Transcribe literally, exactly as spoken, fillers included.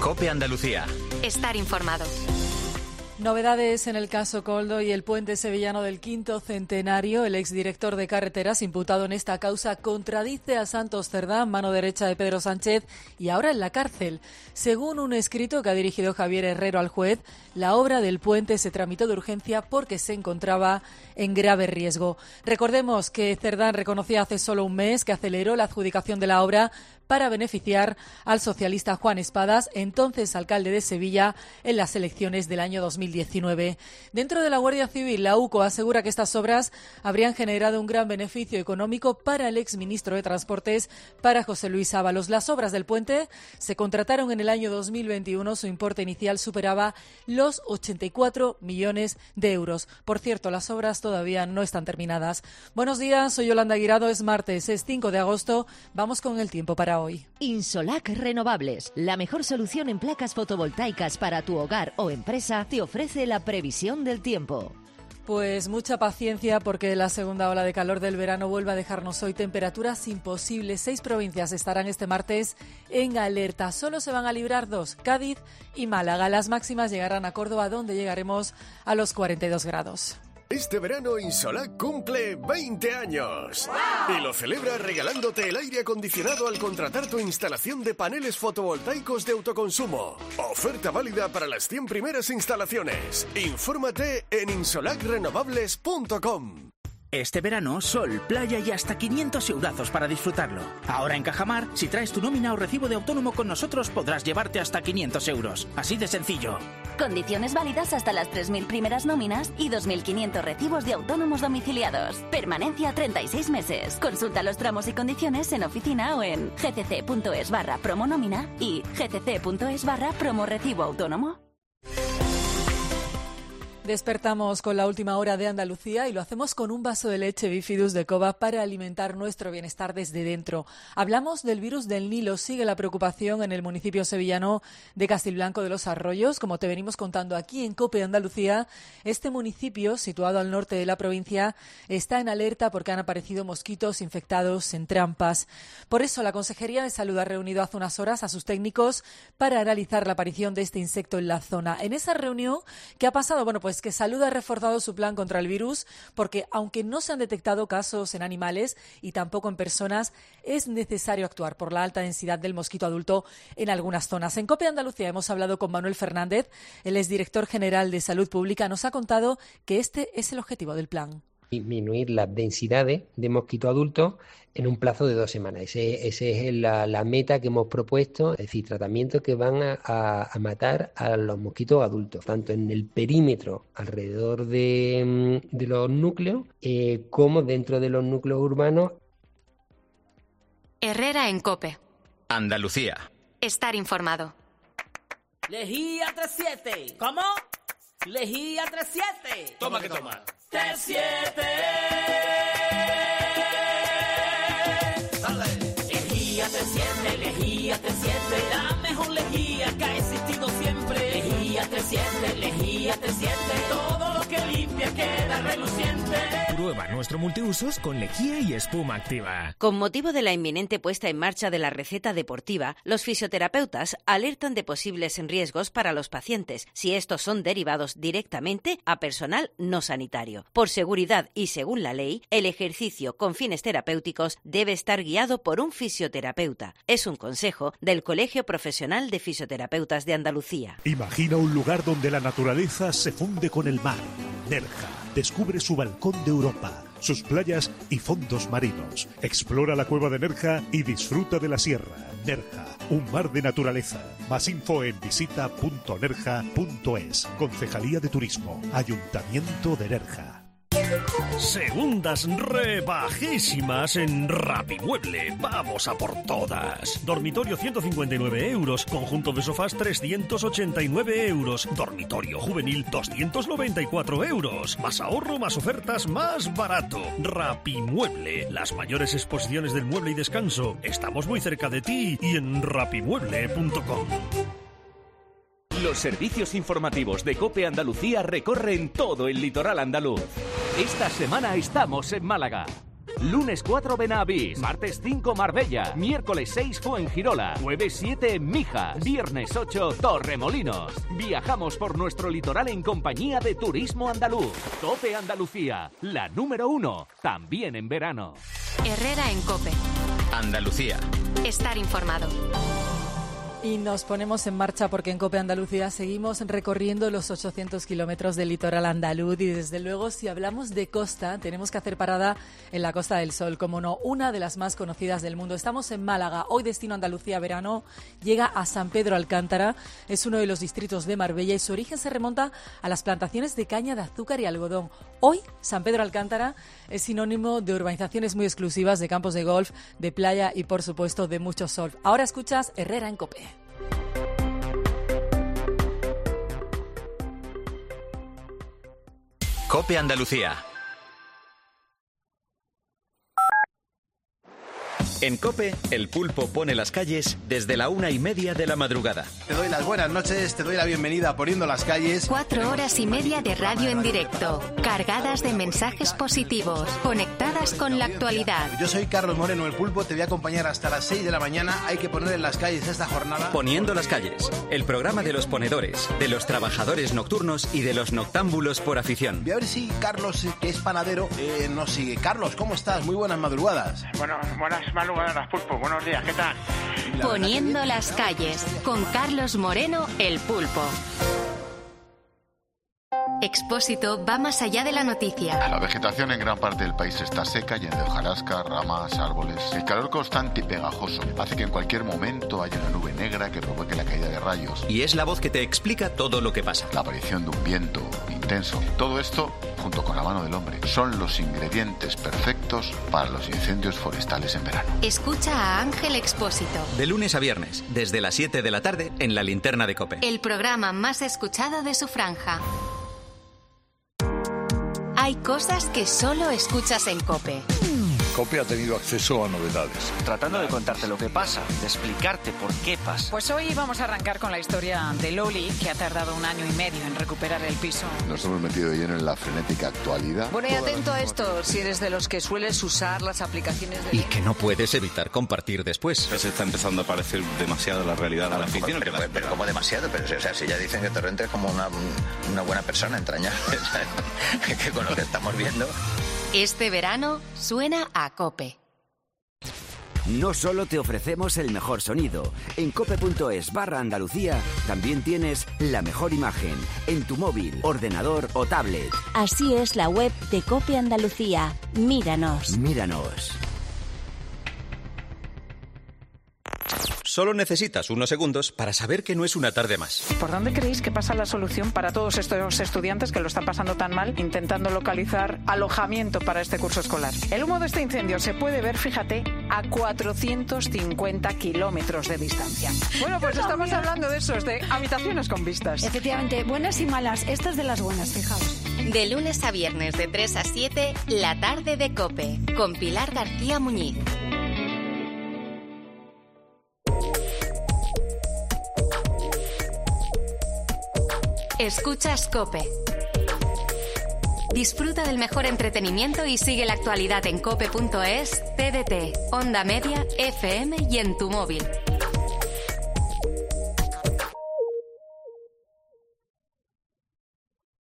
COPE Andalucía. Estar informado. Novedades en el caso Koldo y el puente sevillano del quinto centenario. El exdirector de Carreteras, imputado en esta causa, contradice a Santos Cerdán, mano derecha de Pedro Sánchez, y ahora en la cárcel. Según un escrito que ha dirigido Javier Herrero al juez, la obra del puente se tramitó de urgencia porque se encontraba en grave riesgo. Recordemos que Cerdán reconocía hace solo un mes que aceleró la adjudicación de la obra para beneficiar al socialista Juan Espadas, entonces alcalde de Sevilla, en las elecciones del año dos mil diecinueve. Dentro de la Guardia Civil, la UCO asegura que estas obras habrían generado un gran beneficio económico para el exministro de Transportes, para José Luis Ábalos. Las obras del puente se contrataron en el año dos mil veintiuno, su importe inicial superaba los ochenta y cuatro millones de euros. Por cierto, las obras todavía no están terminadas. Buenos días, soy Yolanda Guirado, es martes, es cinco de agosto, vamos con el tiempo para hoy. Insolac Renovables, la mejor solución en placas fotovoltaicas para tu hogar o empresa, te ofrece la previsión del tiempo. Pues mucha paciencia porque la segunda ola de calor del verano vuelve a dejarnos hoy temperaturas imposibles. Seis provincias estarán este martes en alerta. Solo se van a librar dos, Cádiz y Málaga. Las máximas llegarán a Córdoba, donde llegaremos a los cuarenta y dos grados. Este verano Insolac cumple veinte años. ¡Wow! Y lo celebra regalándote el aire acondicionado al contratar tu instalación de paneles fotovoltaicos de autoconsumo. Oferta válida para las cien primeras instalaciones. Infórmate en insolac renovables punto com. Este verano, sol, playa y hasta quinientos eurazos para disfrutarlo. Ahora en Cajamar, si traes tu nómina o recibo de autónomo con nosotros, podrás llevarte hasta quinientos euros. Así de sencillo. Condiciones válidas hasta las tres mil primeras nóminas y dos mil quinientos recibos de autónomos domiciliados. Permanencia treinta y seis meses. Consulta los tramos y condiciones en oficina o en gcc.es barra promo nómina y gcc.es barra promo recibo autónomo. Despertamos con la última hora de Andalucía y lo hacemos con un vaso de leche Bifidus de Cova para alimentar nuestro bienestar desde dentro. Hablamos del virus del Nilo. Sigue la preocupación en el municipio sevillano de Castilblanco de los Arroyos. Como te venimos contando aquí en COPE Andalucía, este municipio, situado al norte de la provincia, está en alerta porque han aparecido mosquitos infectados en trampas. Por eso la Consejería de Salud ha reunido hace unas horas a sus técnicos para analizar la aparición de este insecto en la zona. En esa reunión, ¿qué ha pasado? Bueno, pues que Salud ha reforzado su plan contra el virus porque, aunque no se han detectado casos en animales y tampoco en personas, es necesario actuar por la alta densidad del mosquito adulto en algunas zonas. En COPE Andalucía hemos hablado con Manuel Fernández, el exdirector general de Salud Pública. Nos ha contado que este es el objetivo del plan. Disminuir las densidades de mosquito adultos en un plazo de dos semanas. Ese, ese es la, la meta que hemos propuesto, es decir, tratamientos que van a, a, a matar a los mosquitos adultos, tanto en el perímetro alrededor de, de los núcleos eh, como dentro de los núcleos urbanos. Herrera en COPE. Andalucía. Estar informado. Lejía treinta y siete. ¿Cómo? Lejía treinta y siete. Toma que toma. treinta y siete. Dale. Lejía treinta y siete, lejía treinta y siete. La mejor lejía que ha existido siempre. Lejía treinta y siete, lejía treinta y siete. Todo lo que limpia queda reluciente. Prueba nuestro multiusos con lejía y espuma activa. Con motivo de la inminente puesta en marcha de la receta deportiva, los fisioterapeutas alertan de posibles riesgos para los pacientes si estos son derivados directamente a personal no sanitario. Por seguridad y según la ley, el ejercicio con fines terapéuticos debe estar guiado por un fisioterapeuta. Es un consejo del Colegio Profesional de Fisioterapeutas de Andalucía. Imagina un lugar donde la naturaleza se funde con el mar. Nerja. Descubre su balcón de Europa, sus playas y fondos marinos. Explora la cueva de Nerja y disfruta de la sierra. Nerja, un mar de naturaleza. Más info en visita punto nerja punto es. Concejalía de Turismo, Ayuntamiento de Nerja. Segundas rebajísimas en Rapimueble. Vamos a por todas. Dormitorio ciento cincuenta y nueve euros. Conjunto de sofás trescientos ochenta y nueve euros. Dormitorio juvenil doscientos noventa y cuatro euros. Más ahorro, más ofertas, más barato. Rapimueble. Las mayores exposiciones del mueble y descanso. Estamos muy cerca de ti y en rapimueble punto com. Los servicios informativos de COPE Andalucía recorren todo el litoral andaluz. Esta semana estamos en Málaga. Lunes cuatro Benavís, martes cinco Marbella, miércoles seis Fuengirola, jueves siete Mijas, viernes ocho Torremolinos. Viajamos por nuestro litoral en compañía de Turismo Andaluz. COPE Andalucía, la número uno, también en verano. Herrera en COPE. Andalucía. Estar informado. Y nos ponemos en marcha porque en COPE Andalucía seguimos recorriendo los ochocientos kilómetros del litoral andaluz y desde luego si hablamos de costa tenemos que hacer parada en la Costa del Sol, como no, una de las más conocidas del mundo. Estamos en Málaga, hoy destino Andalucía verano, llega a San Pedro Alcántara, es uno de los distritos de Marbella y su origen se remonta a las plantaciones de caña de azúcar y algodón. Hoy San Pedro Alcántara es sinónimo de urbanizaciones muy exclusivas, de campos de golf, de playa y por supuesto de mucho surf. Ahora escuchas Herrera en COPE. COPE Andalucía. En COPE, el pulpo pone las calles desde la una y media de la madrugada. Te doy las buenas noches, te doy la bienvenida a Poniendo las Calles. Cuatro horas y media de radio en directo, cargadas de mensajes positivos, conectadas con la actualidad. Yo soy Carlos Moreno, el pulpo, te voy a acompañar hasta las seis de la mañana. Hay que poner en las calles esta jornada. Poniendo las calles, el programa de los ponedores, de los trabajadores nocturnos y de los noctámbulos por afición. Voy a ver si Carlos, que es panadero, eh, nos sigue. Carlos, ¿cómo estás? Muy buenas madrugadas. Bueno, buenas madrugadas. Buenas, Pulpo. Buenos días, ¿qué tal? Poniendo las calles, con Carlos Moreno, el pulpo. Expósito va más allá de la noticia. La vegetación en gran parte del país está seca, llena de hojarasca, ramas, árboles. El calor constante y pegajoso hace que en cualquier momento haya una nube negra que provoque la caída de rayos. Y es la voz que te explica todo lo que pasa. La aparición de un viento intenso. Todo esto, junto con la mano del hombre, son los ingredientes perfectos para los incendios forestales en verano. Escucha a Ángel Expósito. De lunes a viernes, desde las siete de la tarde, en la linterna de COPE. El programa más escuchado de su franja. Hay cosas que solo escuchas en COPE. COPE ha tenido acceso a novedades. Tratando de contarte lo que pasa, de explicarte por qué pasa. Pues hoy vamos a arrancar con la historia de Loli, que ha tardado un año y medio en recuperar el piso. Nos hemos metido de lleno en la frenética actualidad. Bueno, y atento a esto, si eres de los que sueles usar las aplicaciones de... Y que no puedes evitar compartir después. Se está empezando a parecer demasiado la realidad de la ficción. Pero, pero, pero como demasiado, pero o sea, si ya dicen que Torrente es como una, una buena persona entrañable, que con lo que estamos viendo... Este verano suena a COPE. No solo te ofrecemos el mejor sonido, en cope.es barra Andalucía también tienes la mejor imagen en tu móvil, ordenador o tablet. Así es la web de COPE Andalucía. Míranos. Míranos. Solo necesitas unos segundos para saber que no es una tarde más. ¿Por dónde creéis que pasa la solución para todos estos estudiantes que lo están pasando tan mal intentando localizar alojamiento para este curso escolar? El humo de este incendio se puede ver, fíjate, a cuatrocientos cincuenta kilómetros de distancia. Bueno, pues estamos hablando de esos, de habitaciones con vistas. Efectivamente, buenas y malas. Estas de las buenas, fijaos. De lunes a viernes de tres a siete, la tarde de COPE, con Pilar García Muñiz. Escuchas COPE. Disfruta del mejor entretenimiento y sigue la actualidad en cope punto es, T D T, Onda Media, F M y en tu móvil.